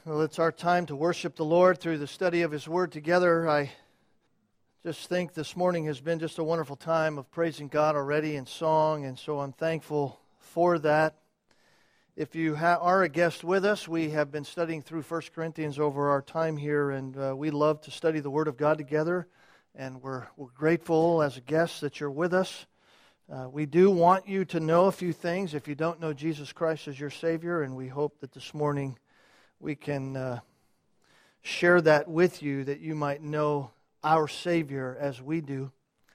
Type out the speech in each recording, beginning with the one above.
Well, it's our time to worship the Lord through the study of His Word together. I just think this morning has been just a wonderful time of praising God already in song, and so I'm thankful for that. If you are a guest with us, we have been studying through 1 Corinthians over our time here, and we love to study the Word of God together, and we're grateful as a guest that you're with us. We do want you to know a few things if you don't know Jesus Christ as your Savior, and we hope that this morning we can share that with you, that you might know our Savior as we do.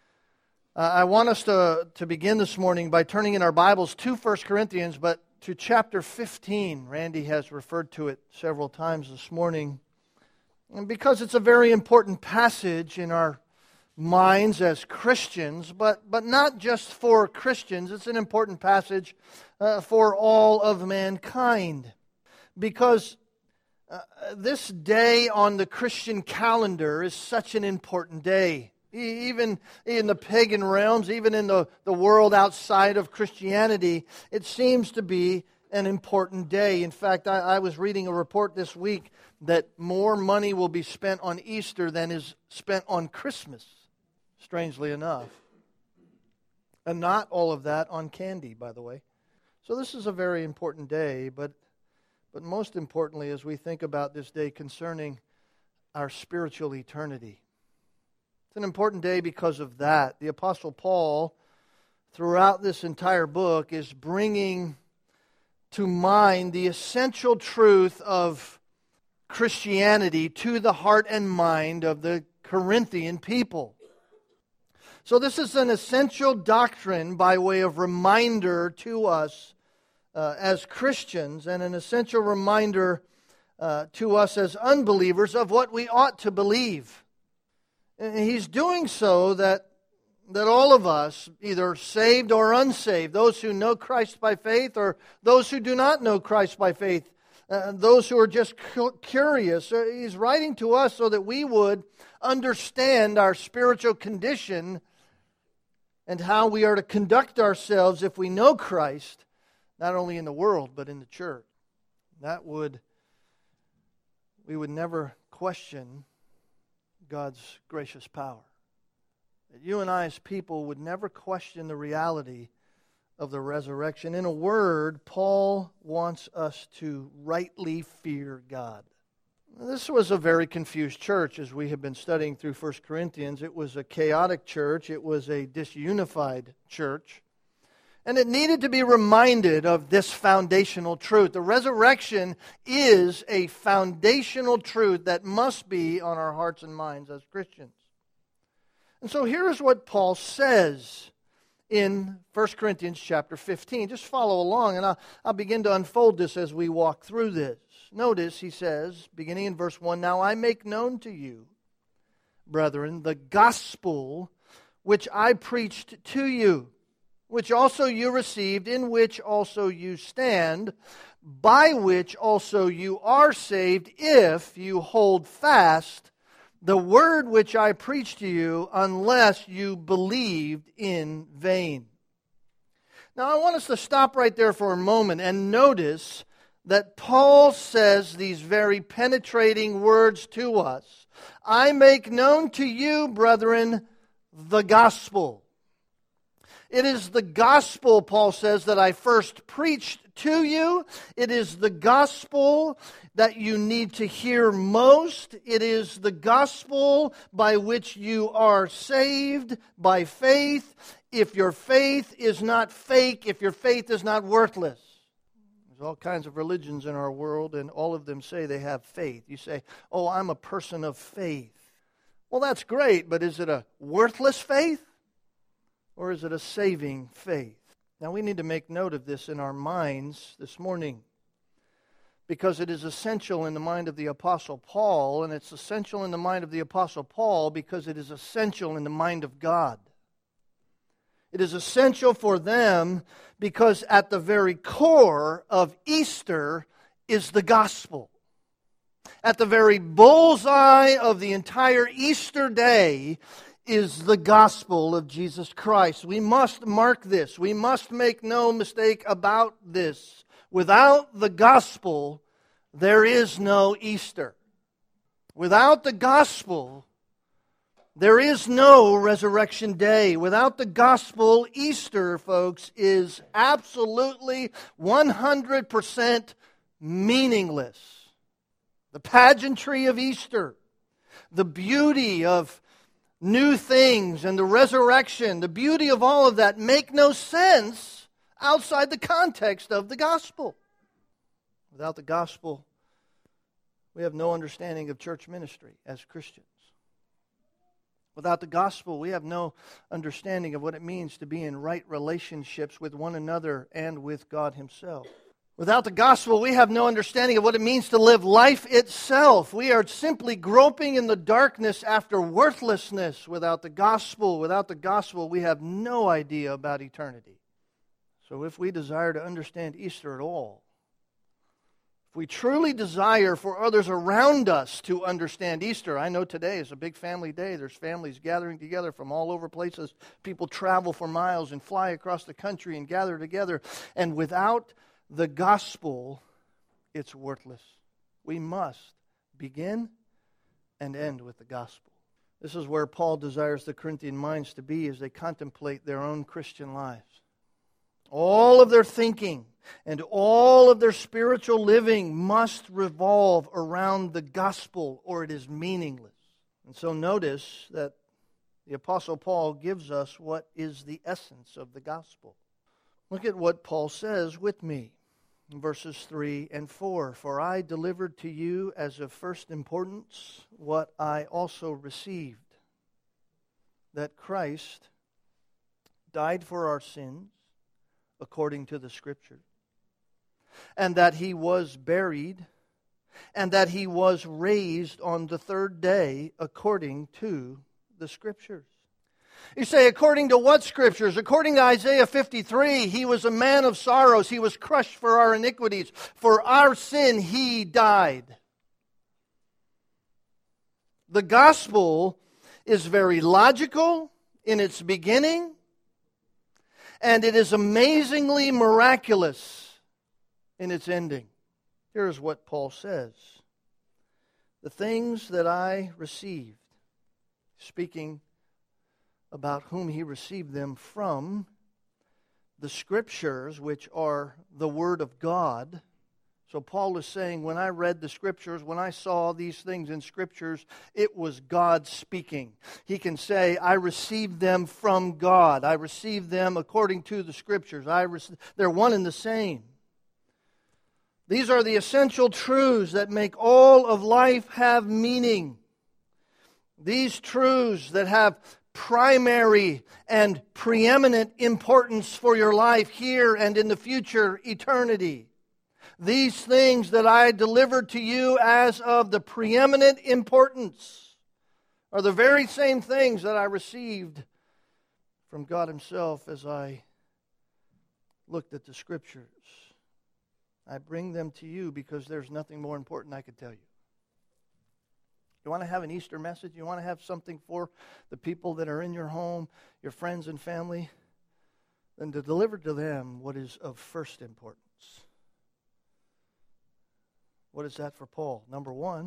I want us to begin this morning by turning in our Bibles to 1 Corinthians, but to chapter 15. Randy has referred to it several times this morning. And because it's a very important passage in our minds as Christians, but not just for Christians. It's an important passage for all of mankind. Because this day on the Christian calendar is such an important day. Even in the pagan realms, even in the world outside of Christianity, it seems to be an important day. In fact, I was reading a report this week that more money will be spent on Easter than is spent on Christmas, strangely enough. And not all of that on candy, by the way. So this is a very important day, but most importantly, as we think about this day concerning our spiritual eternity. It's an important day because of that. The Apostle Paul, throughout this entire book, is bringing to mind the essential truth of Christianity to the heart and mind of the Corinthian people. So this is an essential doctrine by way of reminder to us as Christians, and an essential reminder to us as unbelievers of what we ought to believe. And he's doing so that all of us, either saved or unsaved, those who know Christ by faith or those who do not know Christ by faith, those who are just curious, he's writing to us so that we would understand our spiritual condition and how we are to conduct ourselves if we know Christ, not only in the world, but in the church. We would never question God's gracious power. That you and I as people would never question the reality of the resurrection. In a word, Paul wants us to rightly fear God. This was a very confused church as we have been studying through 1 Corinthians. It was a chaotic church. It was a disunified church. And it needed to be reminded of this foundational truth. The resurrection is a foundational truth that must be on our hearts and minds as Christians. And so here's what Paul says in 1 Corinthians chapter 15. Just follow along, and I'll begin to unfold this as we walk through this. Notice, he says, beginning in verse 1, "Now I make known to you, brethren, the gospel which I preached to you, which also you received, in which also you stand, by which also you are saved, if you hold fast the word which I preached to you, unless you believed in vain." Now I want us to stop right there for a moment and notice that Paul says these very penetrating words to us. I make known to you, brethren, the gospel. It is the gospel, Paul says, that I first preached to you. It is the gospel that you need to hear most. It is the gospel by which you are saved by faith. If your faith is not fake, if your faith is not worthless. There's all kinds of religions in our world, and all of them say they have faith. You say, "Oh, I'm a person of faith." Well, that's great, but is it a worthless faith? Or is it a saving faith? Now we need to make note of this in our minds this morning, because it is essential in the mind of the Apostle Paul, and it's essential in the mind of the Apostle Paul because it is essential in the mind of God. It is essential for them because at the very core of Easter is the gospel. At the very bullseye of the entire Easter day is the gospel of Jesus Christ. We must mark this. We must make no mistake about this. Without the gospel, there is no Easter. Without the gospel, there is no resurrection day. Without the gospel, Easter, folks, is absolutely 100% meaningless. The pageantry of Easter, the beauty of new things and the resurrection, the beauty of all of that make no sense outside the context of the gospel. Without the gospel, we have no understanding of church ministry as Christians. Without the gospel, we have no understanding of what it means to be in right relationships with one another and with God Himself. Without the gospel, we have no understanding of what it means to live life itself. We are simply groping in the darkness after worthlessness without the gospel. Without the gospel, we have no idea about eternity. So if we desire to understand Easter at all, if we truly desire for others around us to understand Easter, I know today is a big family day. There's families gathering together from all over places. People travel for miles and fly across the country and gather together. And without the gospel, it's worthless. We must begin and end with the gospel. This is where Paul desires the Corinthian minds to be as they contemplate their own Christian lives. All of their thinking and all of their spiritual living must revolve around the gospel, or it is meaningless. And so notice that the Apostle Paul gives us what is the essence of the gospel. Look at what Paul says with me in verses 3 and 4. For I delivered to you as of first importance what I also received, that Christ died for our sins according to the Scriptures, and that He was buried, and that He was raised on the third day according to the Scriptures. You say, according to what Scriptures? According to Isaiah 53, He was a man of sorrows. He was crushed for our iniquities. For our sin He died. The gospel is very logical in its beginning, and it is amazingly miraculous in its ending. Here's what Paul says. The things that I received, speaking about whom he received them from, the Scriptures, which are the Word of God. So Paul is saying, when I read the Scriptures, when I saw these things in Scriptures, it was God speaking. He can say, I received them from God. I received them according to the Scriptures. They're one and the same. These are the essential truths that make all of life have meaning. These truths that have primary and preeminent importance for your life here and in the future eternity. These things that I delivered to you as of the preeminent importance are the very same things that I received from God Himself as I looked at the Scriptures. I bring them to you because there's nothing more important I could tell you. You want to have an Easter message? You want to have something for the people that are in your home, your friends and family? Then to deliver to them what is of first importance. What is that for Paul? Number one,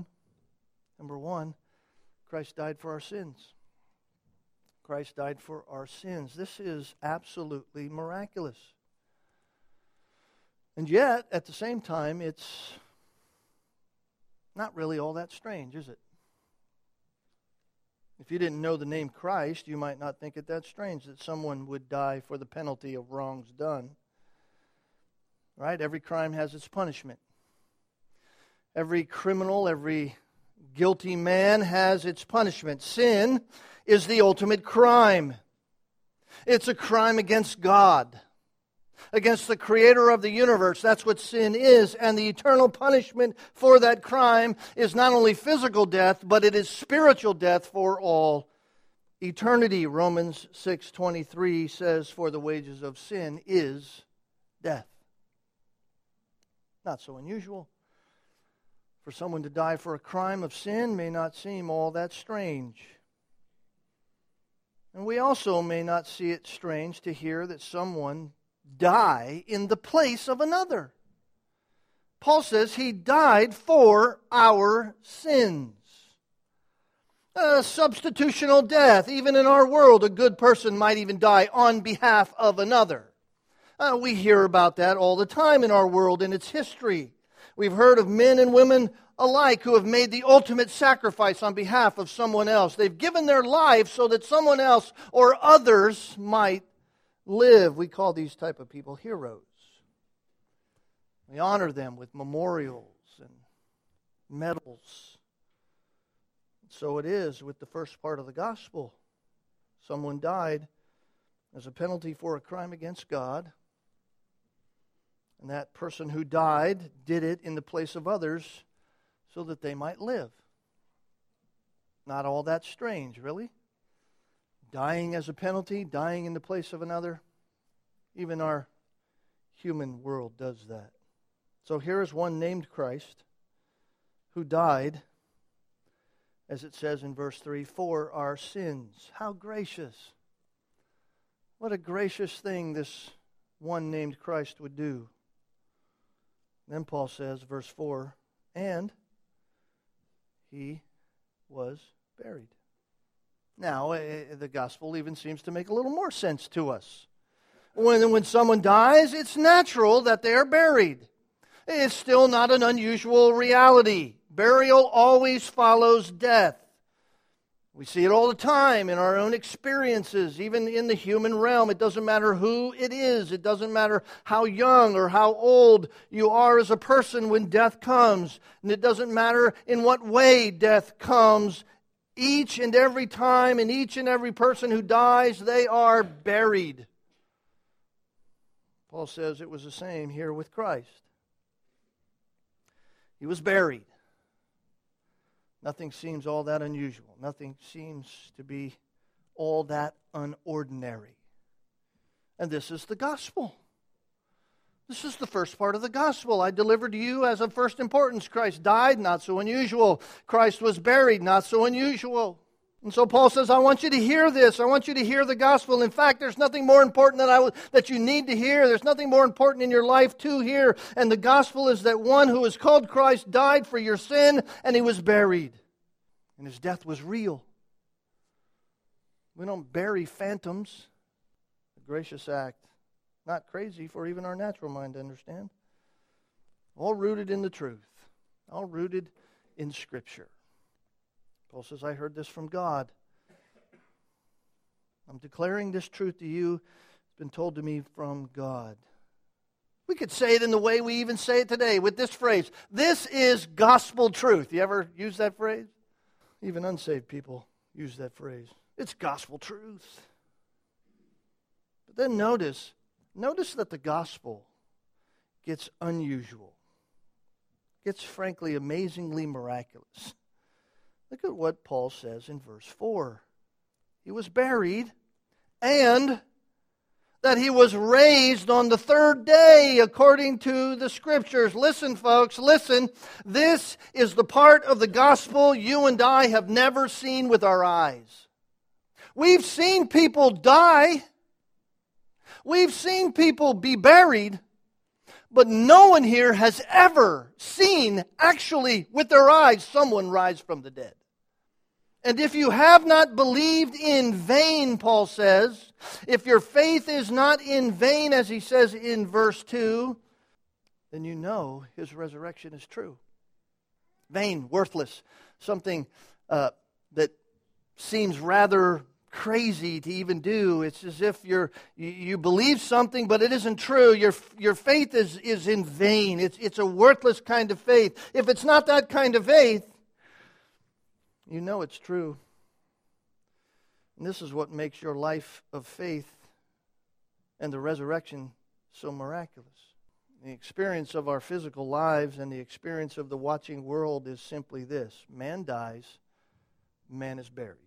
Christ died for our sins. Christ died for our sins. This is absolutely miraculous. And yet, at the same time, it's not really all that strange, is it? If you didn't know the name Christ, you might not think it that strange that someone would die for the penalty of wrongs done. Right? Every crime has its punishment. Every criminal, every guilty man has its punishment. Sin is the ultimate crime. It's a crime against God, against the Creator of the universe. That's what sin is. And the eternal punishment for that crime is not only physical death, but it is spiritual death for all eternity. Romans 6:23 says, for the wages of sin is death. Not so unusual. For someone to die for a crime of sin may not seem all that strange. And we also may not see it strange to hear that someone die in the place of another. Paul says He died for our sins. Substitutional death. Even in our world, a good person might even die on behalf of another. We hear about that all the time in our world and its history. We've heard of men and women alike who have made the ultimate sacrifice on behalf of someone else. They've given their life so that someone else or others might live. We call these type of people heroes. We honor them with memorials and medals. So it is with the first part of the gospel. Someone died as a penalty for a crime against God. And that person who died did it in the place of others so that they might live. Not all that strange, really. Dying as a penalty, dying in the place of another. Even our human world does that. So here is one named Christ who died, as it says in verse 3, for our sins. How gracious. What a gracious thing this one named Christ would do. Then Paul says, verse 4, and He was buried. Now, the gospel even seems to make a little more sense to us. When someone dies, it's natural that they are buried. It's still not an unusual reality. Burial always follows death. We see it all the time in our own experiences, even in the human realm. It doesn't matter who it is. It doesn't matter how young or how old you are as a person when death comes. And it doesn't matter in what way death comes. Each and every time, and each and every person who dies, they are buried. Paul says it was the same here with Christ. He was buried. Nothing seems all that unusual. Nothing seems to be all that unordinary. And this is the gospel. This is the first part of the gospel. I delivered to you as of first importance. Christ died, not so unusual. Christ was buried, not so unusual. And so Paul says, I want you to hear this. I want you to hear the gospel. In fact, there's nothing more important that you need to hear. There's nothing more important in your life to hear. And the gospel is that one who is called Christ died for your sin, and He was buried. And His death was real. We don't bury phantoms. A gracious act. Not crazy for even our natural mind to understand. All rooted in the truth. All rooted in Scripture. Paul says, I heard this from God. I'm declaring this truth to you. It's been told to me from God. We could say it in the way we even say it today with this phrase. This is gospel truth. You ever use that phrase? Even unsaved people use that phrase. It's gospel truth. But then notice that the gospel gets unusual. Gets frankly amazingly miraculous. Look at what Paul says in verse 4. He was buried, and that He was raised on the third day according to the Scriptures. Listen, folks, listen. This is the part of the gospel you and I have never seen with our eyes. We've seen people die. We've seen people be buried. But no one here has ever seen, actually, with their eyes, someone rise from the dead. And if you have not believed in vain, Paul says, if your faith is not in vain, as he says in verse 2, then you know His resurrection is true. Vain, worthless, something that seems rather crazy to even do. It's as if you believe something, but it isn't true. Your faith is in vain. It's a worthless kind of faith. If it's not that kind of faith, you know it's true. And this is what makes your life of faith and the resurrection so miraculous. The experience of our physical lives and the experience of the watching world is simply this. Man dies, man is buried.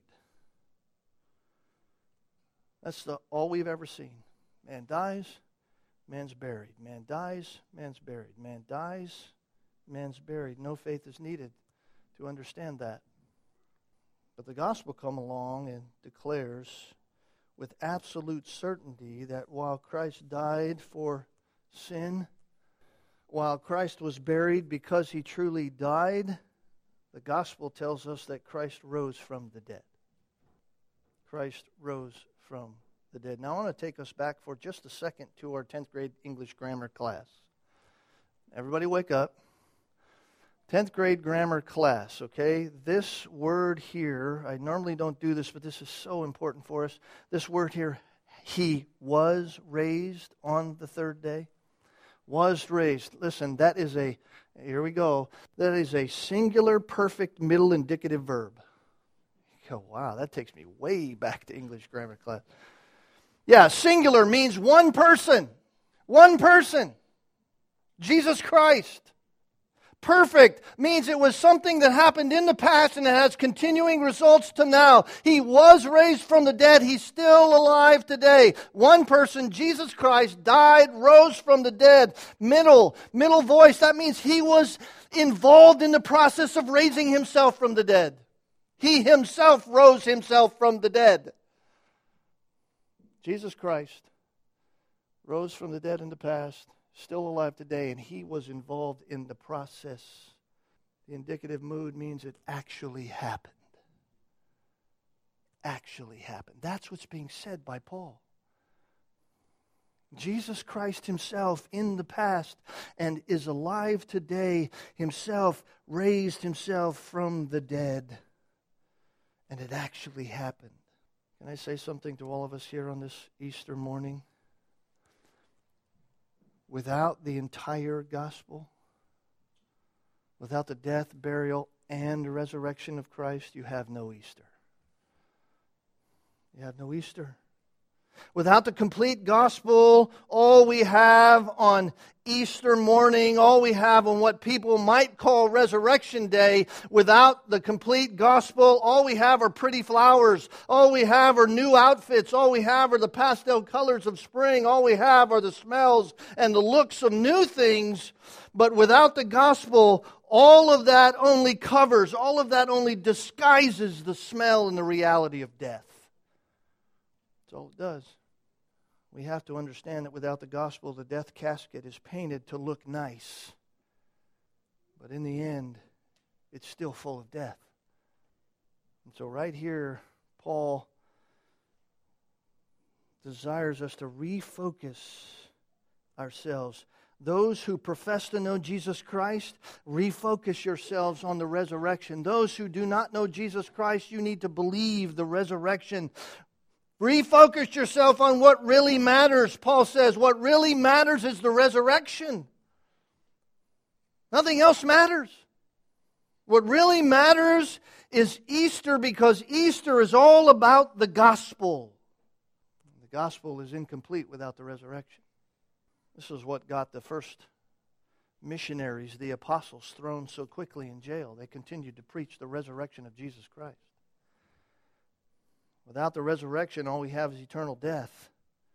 That's all we've ever seen. Man dies, man's buried. Man dies, man's buried. Man dies, man's buried. No faith is needed to understand that. But the gospel comes along and declares with absolute certainty that while Christ died for sin, while Christ was buried because he truly died, the gospel tells us that Christ rose from the dead. Christ rose from the dead. Now I want to take us back for just a second to our 10th grade English grammar class. Everybody wake up. 10th grade grammar class, okay? This word here, I normally don't do this, but this is so important for us. This word here, he was raised on the third day. Was raised. Listen, that is here we go. That is a singular perfect middle indicative verb. Oh, wow, that takes me way back to English grammar class. Yeah, singular means one person. One person. Jesus Christ. Perfect means it was something that happened in the past and it has continuing results to now. He was raised from the dead. He's still alive today. One person, Jesus Christ, died, rose from the dead. Middle voice. That means he was involved in the process of raising himself from the dead. He himself rose himself from the dead. Jesus Christ rose from the dead in the past, still alive today, and he was involved in the process. The indicative mood means it actually happened. Actually happened. That's what's being said by Paul. Jesus Christ himself in the past and is alive today, himself raised himself from the dead. And it actually happened. Can I say something to all of us here on this Easter morning? Without the entire gospel, without the death, burial, and resurrection of Christ, you have no Easter. You have no Easter. Without the complete gospel, all we have on Easter morning, all we have on what people might call Resurrection Day, without the complete gospel, all we have are pretty flowers. All we have are new outfits. All we have are the pastel colors of spring. All we have are the smells and the looks of new things. But without the gospel, all of that only covers, all of that only disguises the smell and the reality of death. That's all it does. We have to understand that without the gospel, the death casket is painted to look nice. But in the end, it's still full of death. And so right here, Paul desires us to refocus ourselves. Those who profess to know Jesus Christ, refocus yourselves on the resurrection. Those who do not know Jesus Christ, you need to believe the resurrection. Refocus yourself on what really matters. Paul says what really matters is the resurrection. Nothing else matters. What really matters is Easter, because Easter is all about the gospel. The gospel is incomplete without the resurrection. This is what got the first missionaries, the apostles, thrown so quickly in jail. They continued to preach the resurrection of Jesus Christ. Without the resurrection, all we have is eternal death.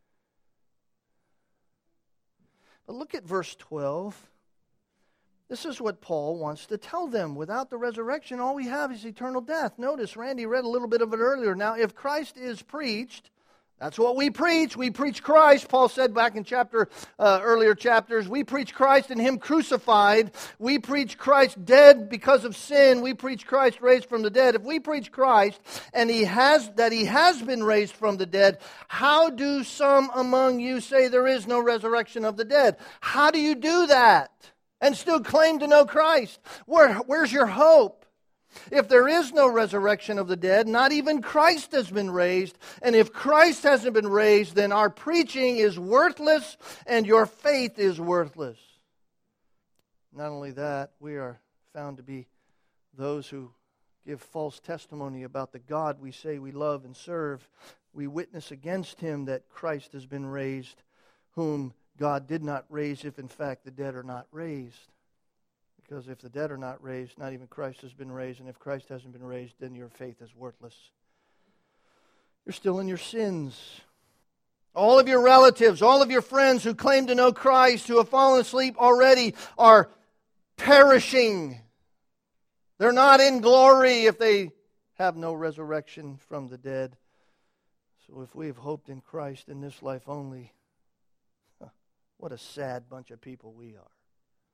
But look at verse 12. This is what Paul wants to tell them. Without the resurrection, all we have is eternal death. Notice, Randy read a little bit of it earlier. Now, if Christ is preached, that's what we preach. We preach Christ. Paul said back in earlier chapters, we preach Christ and Him crucified. We preach Christ dead because of sin. We preach Christ raised from the dead. If we preach Christ and He has been raised from the dead, how do some among you say there is no resurrection of the dead? How do you do that and still claim to know Christ? Where's your hope? If there is no resurrection of the dead, not even Christ has been raised. And if Christ hasn't been raised, then our preaching is worthless and your faith is worthless. Not only that, we are found to be those who give false testimony about the God we say we love and serve. We witness against Him that Christ has been raised, whom God did not raise, if in fact the dead are not raised. Because if the dead are not raised, not even Christ has been raised. And if Christ hasn't been raised, then your faith is worthless. You're still in your sins. All of your relatives, all of your friends who claim to know Christ, who have fallen asleep already, are perishing. They're not in glory if they have no resurrection from the dead. So if we have hoped in Christ in this life only, what a sad bunch of people we are.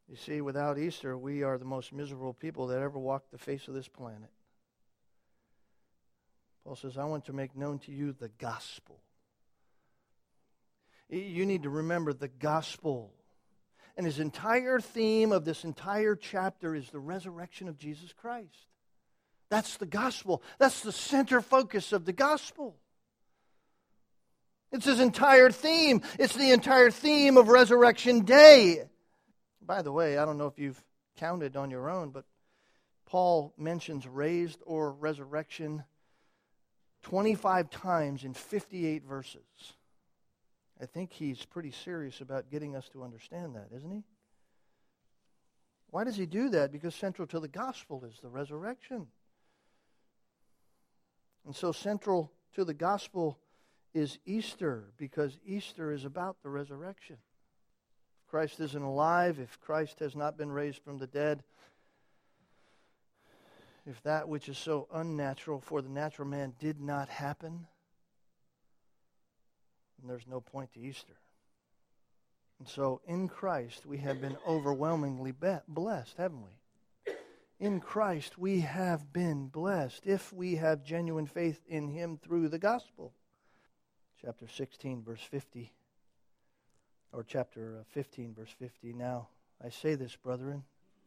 You see, without Easter, we are the most miserable people that ever walked the face of this planet. Paul says, I want to make known to you the gospel. You need to remember the gospel. And his entire theme of this entire chapter is the resurrection of Jesus Christ. That's the gospel. That's the center focus of the gospel. It's his entire theme. It's the entire theme of Resurrection Day. By the way, I don't know if you've counted on your own, but Paul mentions raised or resurrection 25 times in 58 verses. I think he's pretty serious about getting us to understand that, isn't he? Why does he do that? Because central to the gospel is the resurrection. And so central to the gospel is Easter, because Easter is about the resurrection. If Christ isn't alive, if Christ has not been raised from the dead, if that which is so unnatural for the natural man did not happen, then there's no point to Easter. And so in Christ we have been overwhelmingly blessed, haven't we? In Christ we have been blessed if we have genuine faith in Him through the gospel. Chapter 16, verse 50, or chapter 15, verse 50. Now, I say this, brethren,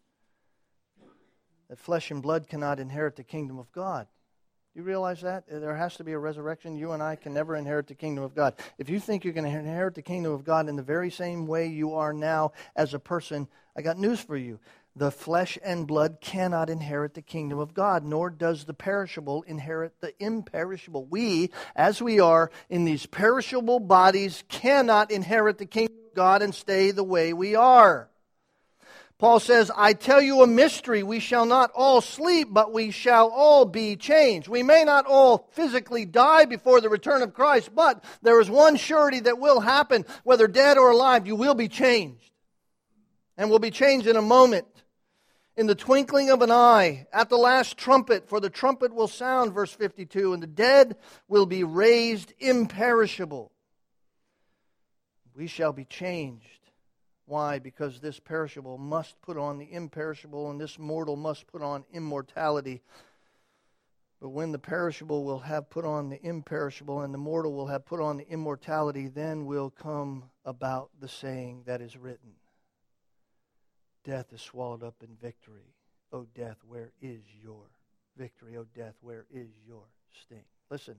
that flesh and blood cannot inherit the kingdom of God. Do you realize that? There has to be a resurrection. You and I can never inherit the kingdom of God. If you think you can inherit the kingdom of God in the very same way you are now as a person, I got news for you. The flesh and blood cannot inherit the kingdom of God, nor does the perishable inherit the imperishable. We, as we are in these perishable bodies, cannot inherit the kingdom of God and stay the way we are. Paul says, I tell you a mystery. We shall not all sleep, but we shall all be changed. We may not all physically die before the return of Christ, but there is one surety that will happen, whether dead or alive, you will be changed. And will be changed in a moment, in the twinkling of an eye, at the last trumpet, for the trumpet will sound, verse 52, and the dead will be raised imperishable. We shall be changed. Why? Because this perishable must put on the imperishable, and this mortal must put on immortality. But when the perishable will have put on the imperishable, and the mortal will have put on the immortality, then will come about the saying that is written, death is swallowed up in victory. O death, where is your victory? O death, where is your sting? Listen.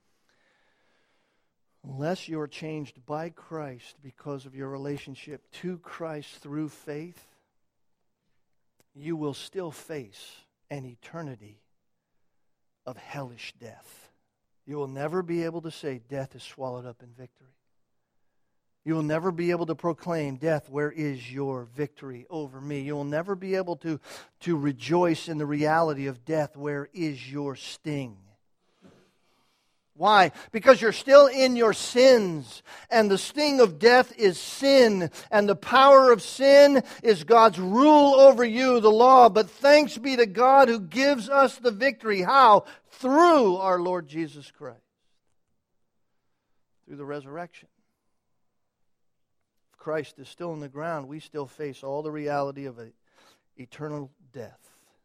Unless you're changed by Christ because of your relationship to Christ through faith, you will still face an eternity of hellish death. You will never be able to say, death is swallowed up in victory. You will never be able to proclaim, death, where is your victory over me? You will never be able to rejoice in the reality of death, where is your sting? Why? Because you're still in your sins, and the sting of death is sin, and the power of sin is God's rule over you, the law. But thanks be to God who gives us the victory. How? Through our Lord Jesus Christ. Through the resurrection. If Christ is still in the ground, we still face all the reality of eternal death.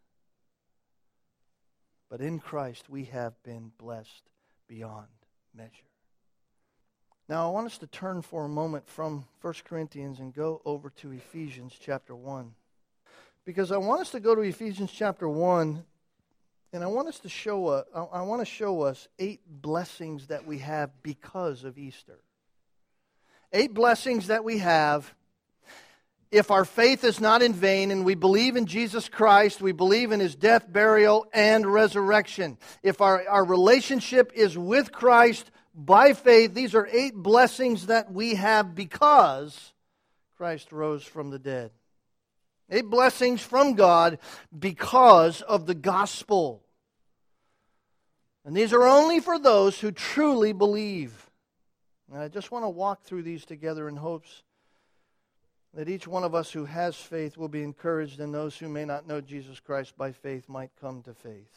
But in Christ we have been blessed beyond measure. Now I want us to turn for a moment from 1 Corinthians and go over to Ephesians chapter 1. Because I want us to go to Ephesians chapter 1, and I want to show us 8 blessings that we have because of Easter. 8 blessings that we have if our faith is not in vain and we believe in Jesus Christ, we believe in His death, burial, and resurrection. If our relationship is with Christ by faith, these are 8 blessings that we have because Christ rose from the dead. 8 blessings from God because of the gospel. And these are only for those who truly believe. And I just want to walk through these together in hopes that each one of us who has faith will be encouraged, and those who may not know Jesus Christ by faith might come to faith.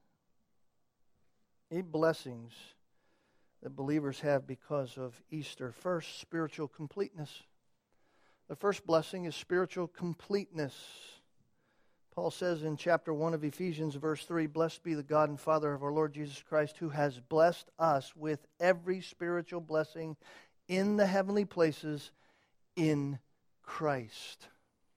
8 blessings that believers have because of Easter. First, spiritual completeness. The first blessing is spiritual completeness. Paul says in chapter 1 of Ephesians, verse 3, "Blessed be the God and Father of our Lord Jesus Christ, who has blessed us with every spiritual blessing in the heavenly places in Christ."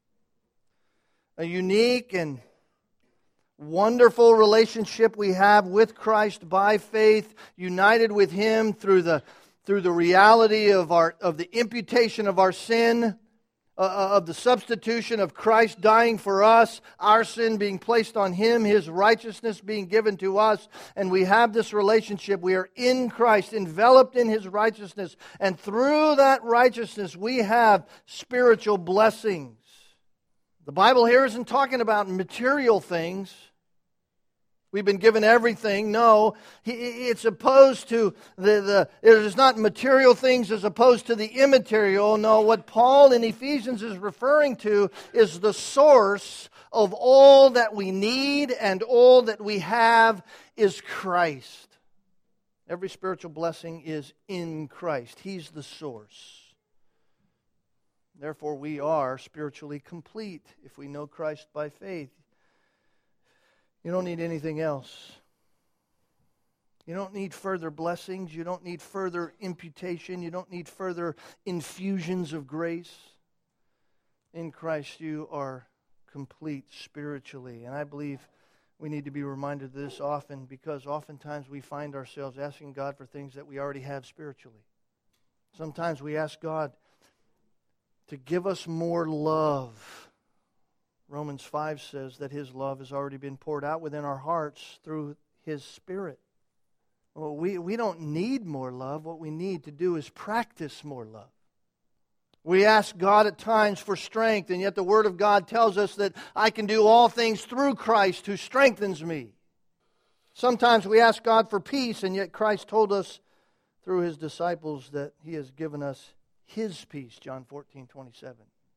A unique and wonderful relationship we have with Christ by faith, united with Him through the reality of the imputation of our sin, of the substitution of Christ dying for us, our sin being placed on Him, His righteousness being given to us, and we have this relationship. We are in Christ, enveloped in His righteousness, and through that righteousness we have spiritual blessings. The Bible here isn't talking about material things. We've been given everything. No, it's opposed to it is not material things as opposed to the immaterial. No, what Paul in Ephesians is referring to is the source of all that we need and all that we have is Christ. Every spiritual blessing is in Christ. He's the source. Therefore, we are spiritually complete if we know Christ by faith. You don't need anything else. You don't need further blessings. You don't need further imputation. You don't need further infusions of grace. In Christ, you are complete spiritually. And I believe we need to be reminded of this often, because oftentimes we find ourselves asking God for things that we already have spiritually. Sometimes we ask God to give us more love. Romans 5 says that His love has already been poured out within our hearts through His Spirit. Well, we don't need more love. What we need to do is practice more love. We ask God at times for strength, and yet the Word of God tells us that I can do all things through Christ who strengthens me. Sometimes we ask God for peace, and yet Christ told us through His disciples that He has given us His peace, John 14:27.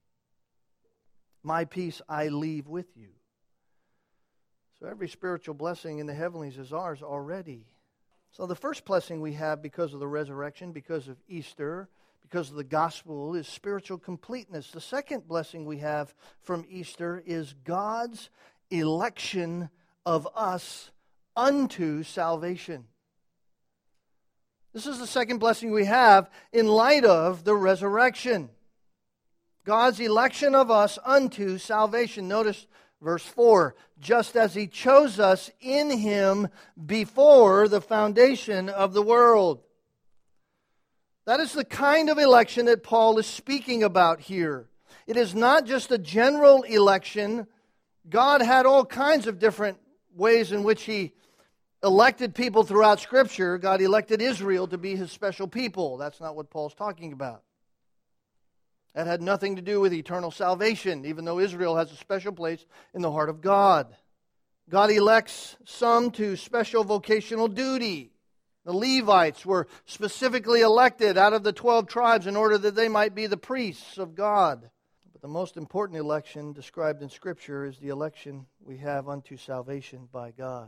My peace I leave with you. So every spiritual blessing in the heavenlies is ours already. So the first blessing we have because of the resurrection, because of Easter, because of the gospel, is spiritual completeness. The second blessing we have from Easter is God's election of us unto salvation. This is the second blessing we have in light of the resurrection. God's election of us unto salvation. Notice verse 4. Just as He chose us in Him before the foundation of the world. That is the kind of election that Paul is speaking about here. It is not just a general election. God had all kinds of different ways in which He elected people throughout Scripture. God elected Israel to be His special people. That's not what Paul's talking about. That had nothing to do with eternal salvation, even though Israel has a special place in the heart of God. God elects some to special vocational duty. The Levites were specifically elected out of the 12 tribes in order that they might be the priests of God. But the most important election described in Scripture is the election we have unto salvation by God.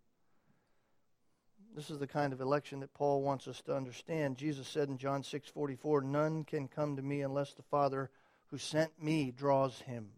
This is the kind of election that Paul wants us to understand. Jesus said in John 6:44, "None can come to me unless the Father who sent me draws him."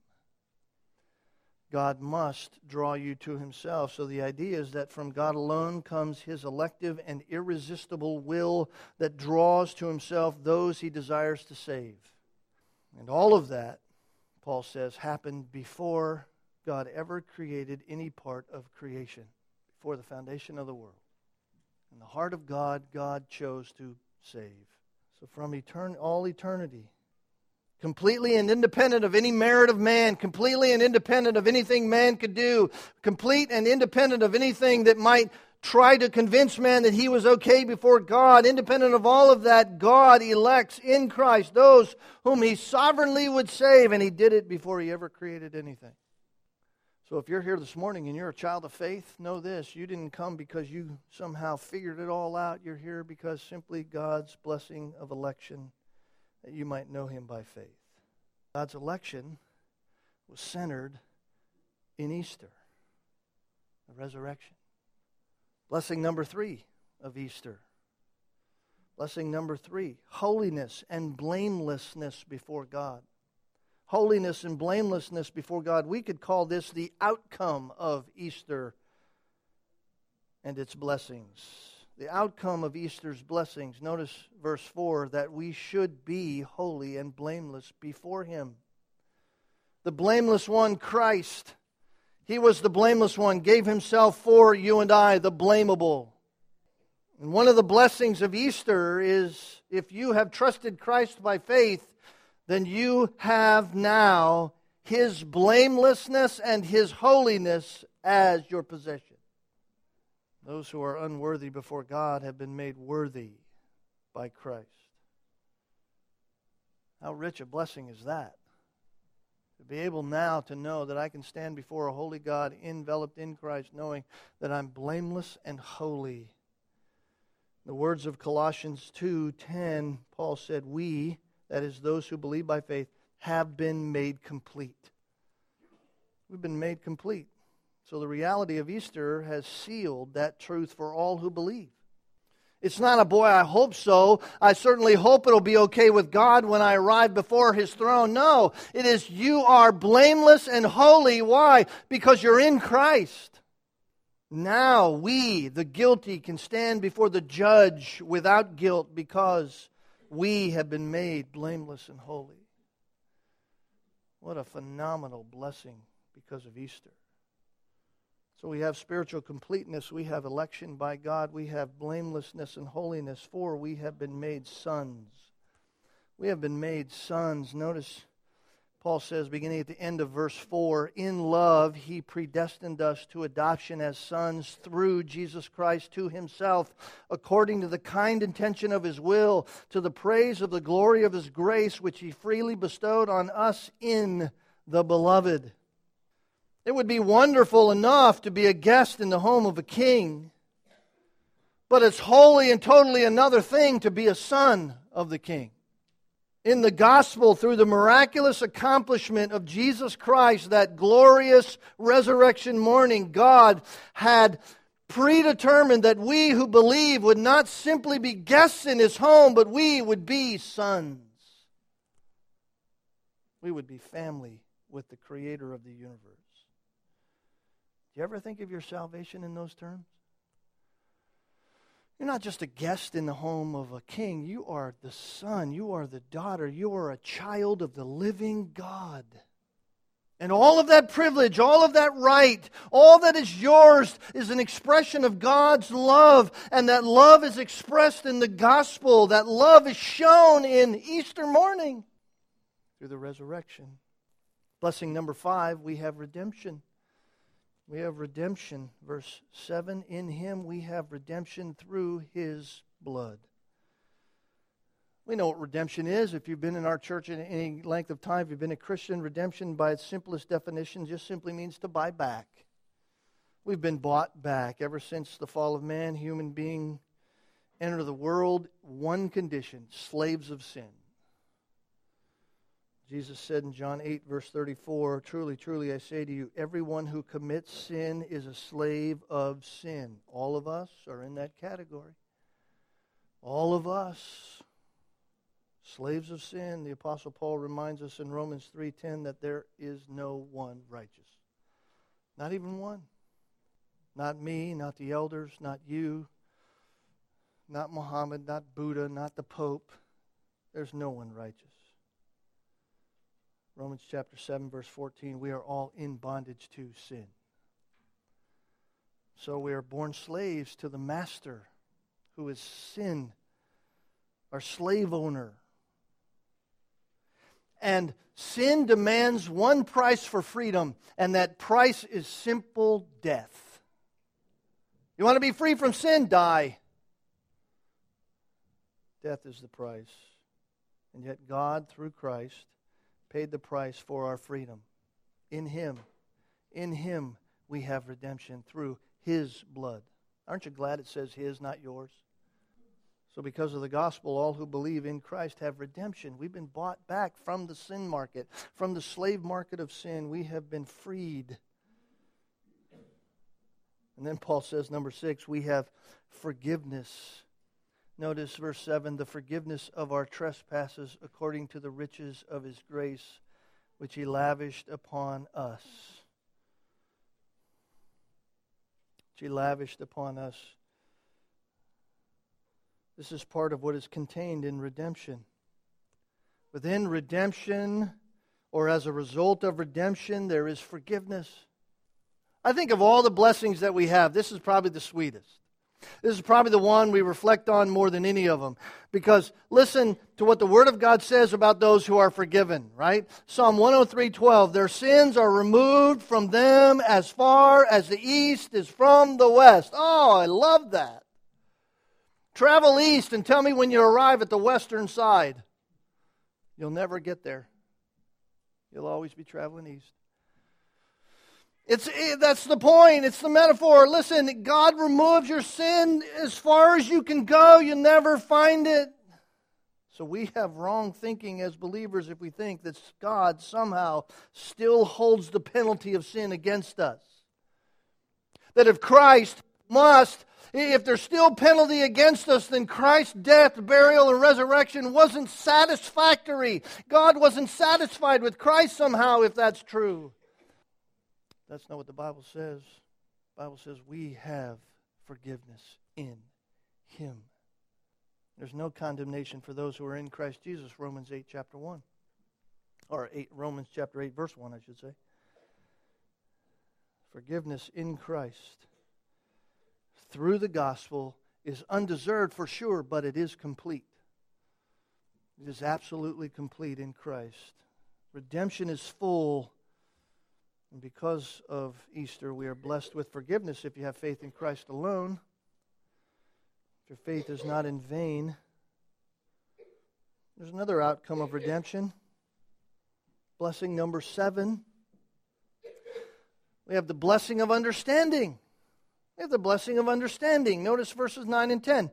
God must draw you to Himself. So the idea is that from God alone comes His elective and irresistible will that draws to Himself those He desires to save. And all of that, Paul says, happened before God ever created any part of creation, before the foundation of the world. In the heart of God, God chose to save. So from all eternity, completely and independent of any merit of man, completely and independent of anything man could do, complete and independent of anything that might try to convince man that he was okay before God, independent of all of that, God elects in Christ those whom He sovereignly would save, and He did it before He ever created anything. So if you're here this morning and you're a child of faith, know this: you didn't come because you somehow figured it all out. You're here because simply God's blessing of election, that you might know Him by faith. God's election was centered in Easter, the resurrection. Blessing number 3 of Easter. Blessing number 3, holiness and blamelessness before God. holiness and blamelessness before God. We could call this the outcome of Easter and its blessings. The outcome of Easter's blessings. Notice verse 4, that we should be holy and blameless before Him. The blameless one, Christ, He was the blameless one, gave Himself for you and I, the blamable. And one of the blessings of Easter is, if you have trusted Christ by faith, then you have now His blamelessness and His holiness as your possession. Those who are unworthy before God have been made worthy by Christ. How rich a blessing is that? To be able now to know that I can stand before a holy God enveloped in Christ, knowing that I'm blameless and holy. The words of Colossians 2:10, Paul said, we, that is those who believe by faith, have been made complete. We've been made complete. So the reality of Easter has sealed that truth for all who believe. It's not a, boy, I hope so. I certainly hope it'll be okay with God when I arrive before His throne. No, it is you are blameless and holy. Why? Because you're in Christ. Now we, the guilty, can stand before the judge without guilt because we have been made blameless and holy. What a phenomenal blessing because of Easter. So we have spiritual completeness, we have election by God, we have blamelessness and holiness, for we have been made sons. We have been made sons. Notice Paul says, beginning at the end of verse 4, in love He predestined us to adoption as sons through Jesus Christ to Himself, according to the kind intention of His will, to the praise of the glory of His grace, which He freely bestowed on us in the Beloved. It would be wonderful enough to be a guest in the home of a king, but it's wholly and totally another thing to be a son of the king. In the gospel, through the miraculous accomplishment of Jesus Christ, that glorious resurrection morning, God had predetermined that we who believe would not simply be guests in His home, but we would be sons. We would be family with the Creator of the universe. Do you ever think of your salvation in those terms? You're not just a guest in the home of a king. You are the son. You are the daughter. You are a child of the living God. And all of that privilege, all of that right, all that is yours is an expression of God's love. And that love is expressed in the gospel. That love is shown in Easter morning through the resurrection. Blessing number 5, we have redemption. We have redemption. Verse 7, in Him we have redemption through His blood. We know what redemption is. If you've been in our church in any length of time, if you've been a Christian, redemption by its simplest definition just simply means to buy back. We've been bought back. Ever since the fall of man, human being entered the world, one condition, slaves of sin. Jesus said in John 8, verse 34, truly, truly, I say to you, everyone who commits sin is a slave of sin. All of us are in that category. All of us, slaves of sin. The Apostle Paul reminds us in Romans 3:10 that there is no one righteous. Not even one. Not me, not the elders, not you, not Muhammad, not Buddha, not the Pope. There's no one righteous. Romans chapter 7, verse 14, we are all in bondage to sin. So we are born slaves to the master, who is sin, our slave owner. And sin demands one price for freedom, and that price is simple death. You want to be free from sin? Die. Death is the price. And yet God, through Christ, paid the price for our freedom. In Him we have redemption through His blood. Aren't you glad it says His, not yours? So because of the gospel, all who believe in Christ have redemption. We've been bought back from the sin market, from the slave market of sin. We have been freed. And then Paul says, number 6, we have forgiveness. Notice verse 7, the forgiveness of our trespasses according to the riches of His grace, which He lavished upon us. Which He lavished upon us. This is part of what is contained in redemption. Within redemption, or as a result of redemption, there is forgiveness. I think of all the blessings that we have, this is probably the sweetest. This is probably the one we reflect on more than any of them. Because listen to what the Word of God says about those who are forgiven, right? Psalm 103:12, their sins are removed from them as far as the east is from the west. Oh, I love that. Travel east and tell me when you arrive at the western side. You'll never get there. You'll always be traveling east. That's the point. It's the metaphor. Listen, God removes your sin as far as you can go. You'll never find it. So we have wrong thinking as believers if we think that God somehow still holds the penalty of sin against us. That if there's still penalty against us, then Christ's death, burial, and resurrection wasn't satisfactory. God wasn't satisfied with Christ somehow, if that's true. That's not what the Bible says. The Bible says we have forgiveness in Him. There's no condemnation for those who are in Christ Jesus, Romans 8, chapter 1. Romans chapter 8, verse 1, I should say. Forgiveness in Christ through the gospel is undeserved for sure, but it is complete. It is absolutely complete in Christ. Redemption is full. And because of Easter, we are blessed with forgiveness if you have faith in Christ alone. If your faith is not in vain. There's another outcome of redemption. Blessing number 7. We have the blessing of understanding. We have the blessing of understanding. Notice verses 9 and 10.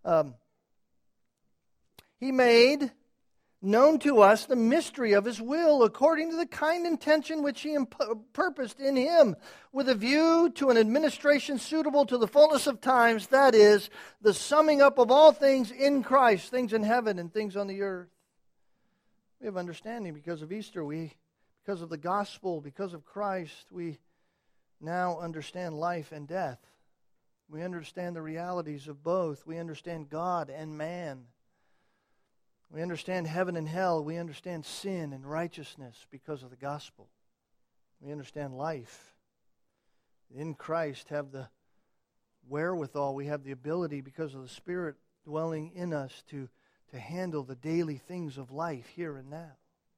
He made known to us the mystery of His will, according to the kind intention which He purposed in Him, with a view to an administration suitable to the fullness of times, that is, the summing up of all things in Christ, things in heaven and things on the earth. We have understanding because of Easter. Because of the gospel, because of Christ, we now understand life and death. We understand the realities of both. We understand God and man. We understand heaven and hell. We understand sin and righteousness because of the gospel. We understand life. In Christ have the wherewithal, we have the ability because of the Spirit dwelling in us to handle the daily things of life here and now.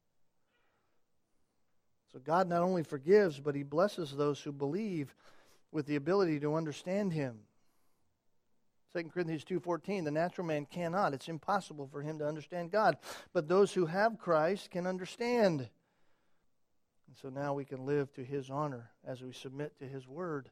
So God not only forgives, but He blesses those who believe with the ability to understand Him. 2 Corinthians 2:14, the natural man cannot. It's impossible for him to understand God. But those who have Christ can understand. And so now we can live to His honor as we submit to His Word.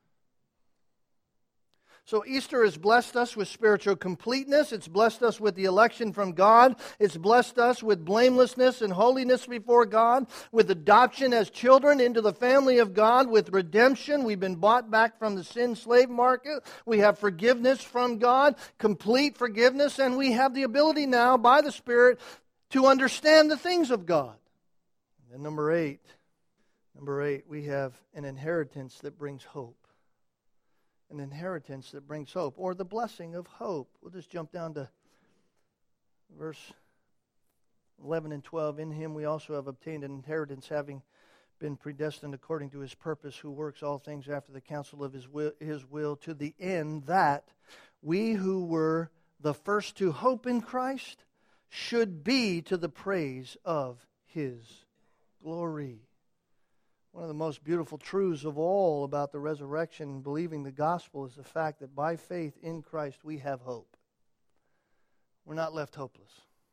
So Easter has blessed us with spiritual completeness. It's blessed us with the election from God. It's blessed us with blamelessness and holiness before God, with adoption as children into the family of God, with redemption. We've been bought back from the sin slave market. We have forgiveness from God, complete forgiveness, and we have the ability now by the Spirit to understand the things of God. And number 8, we have an inheritance that brings hope. An inheritance that brings hope, or the blessing of hope. We'll just jump down to verse 11 and 12. In Him we also have obtained an inheritance, having been predestined according to His purpose, who works all things after the counsel of His will, to the end that we who were the first to hope in Christ should be to the praise of His glory. One of the most beautiful truths of all about the resurrection and believing the gospel is the fact that by faith in Christ we have hope. We're not left hopeless.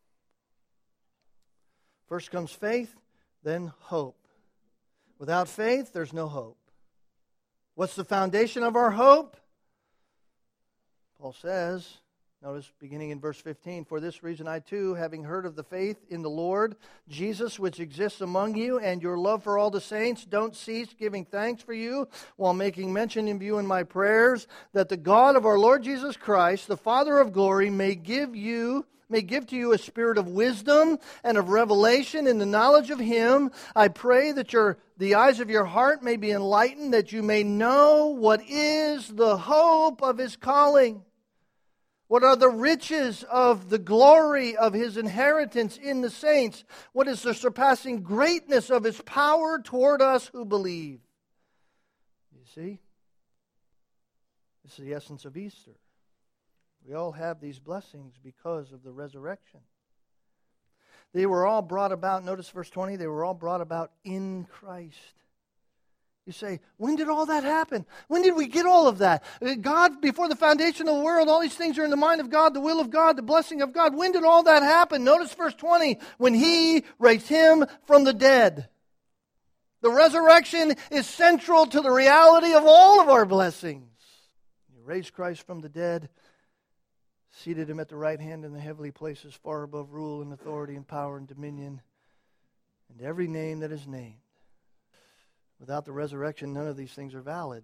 First comes faith, then hope. Without faith, there's no hope. What's the foundation of our hope? Paul says, notice beginning in verse 15, for this reason I too, having heard of the faith in the Lord Jesus which exists among you, and your love for all the saints, don't cease giving thanks for you, while making mention of you in my prayers, that the God of our Lord Jesus Christ, the Father of glory, may give you may give to you a spirit of wisdom and of revelation in the knowledge of Him. I pray that the eyes of your heart may be enlightened, that you may know what is the hope of His calling. What are the riches of the glory of His inheritance in the saints? What is the surpassing greatness of His power toward us who believe? You see? This is the essence of Easter. We all have these blessings because of the resurrection. They were all brought about, notice verse 20, they were all brought about in Christ. You say, when did all that happen? When did we get all of that? God, before the foundation of the world, all these things are in the mind of God, the will of God, the blessing of God. When did all that happen? Notice verse 20, when He raised Him from the dead. The resurrection is central to the reality of all of our blessings. He raised Christ from the dead, seated Him at the right hand in the heavenly places, far above rule and authority and power and dominion, and every name that is named. Without the resurrection, none of these things are valid.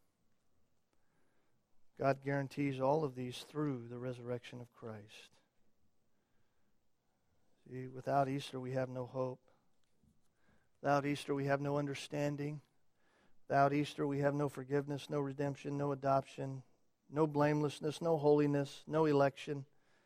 God guarantees all of these through the resurrection of Christ. See, without Easter, we have no hope. Without Easter, we have no understanding. Without Easter, we have no forgiveness, no redemption, no adoption, no blamelessness, no holiness, no election.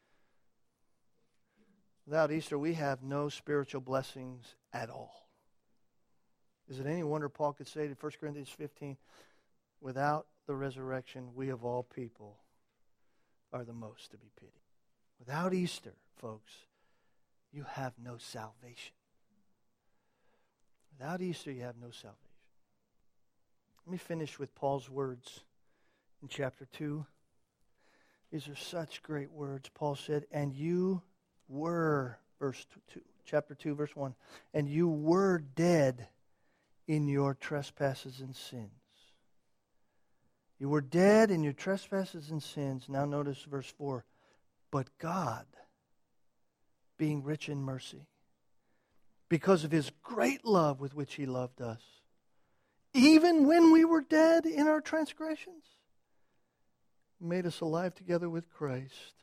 Without Easter, we have no spiritual blessings at all. Is it any wonder Paul could say to 1 Corinthians 15, without the resurrection, we of all people are the most to be pitied. Without Easter, folks, you have no salvation. Without Easter, you have no salvation. Let me finish with Paul's words in chapter 2. These are such great words. Paul said, and you were, chapter 2, verse 1, and you were dead in your trespasses and sins. You were dead in your trespasses and sins. Now notice verse 4. But God, being rich in mercy, because of His great love with which He loved us, even when we were dead in our transgressions, made us alive together with Christ.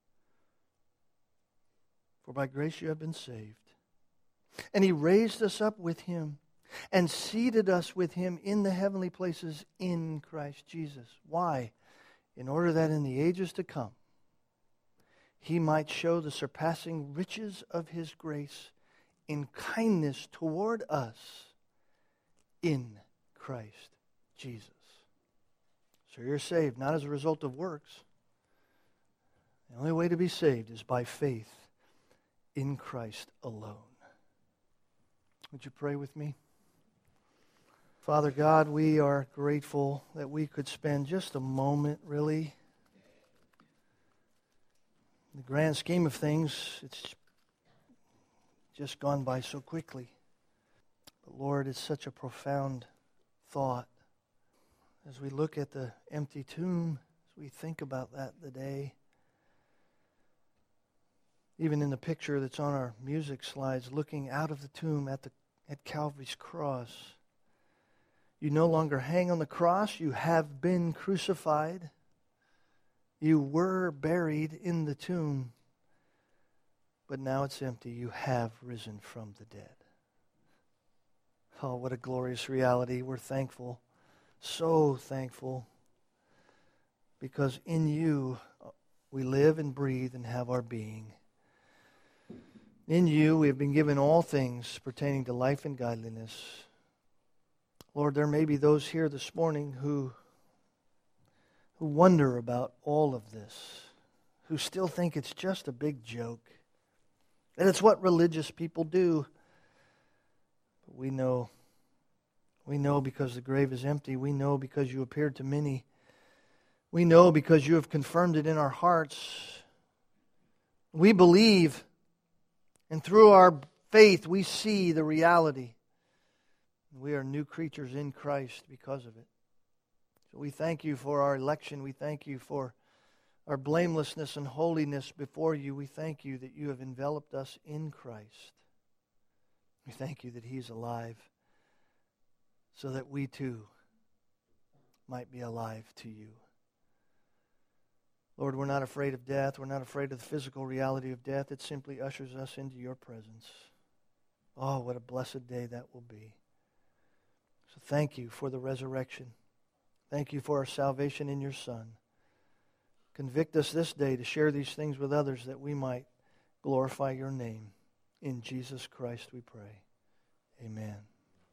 For by grace you have been saved. And He raised us up with Him and seated us with Him in the heavenly places in Christ Jesus. Why? In order that in the ages to come, He might show the surpassing riches of His grace in kindness toward us in Christ Jesus. So you're saved, not as a result of works. The only way to be saved is by faith in Christ alone. Would you pray with me? Father God, we are grateful that we could spend just a moment, really. In the grand scheme of things, it's just gone by so quickly. But Lord, it's such a profound thought. As we look at the empty tomb, as we think about that today, even in the picture that's on our music slides, looking out of the tomb at Calvary's cross, you no longer hang on the cross. You have been crucified. You were buried in the tomb. But now it's empty. You have risen from the dead. Oh, what a glorious reality. We're thankful. So thankful. Because in you we live and breathe and have our being. In you we have been given all things pertaining to life and godliness. Lord, there may be those here this morning who wonder about all of this, who still think it's just a big joke, that it's what religious people do. But we know because the grave is empty. We know because you appeared to many. We know because you have confirmed it in our hearts. We believe, and through our faith we see the reality. We are new creatures in Christ because of it. So we thank you for our election. We thank you for our blamelessness and holiness before you. We thank you that you have enveloped us in Christ. We thank you that He's alive so that we too might be alive to you. Lord, we're not afraid of death. We're not afraid of the physical reality of death. It simply ushers us into your presence. Oh, what a blessed day that will be. So thank you for the resurrection. Thank you for our salvation in your Son. Convict us this day to share these things with others that we might glorify your name. In Jesus Christ we pray. Amen.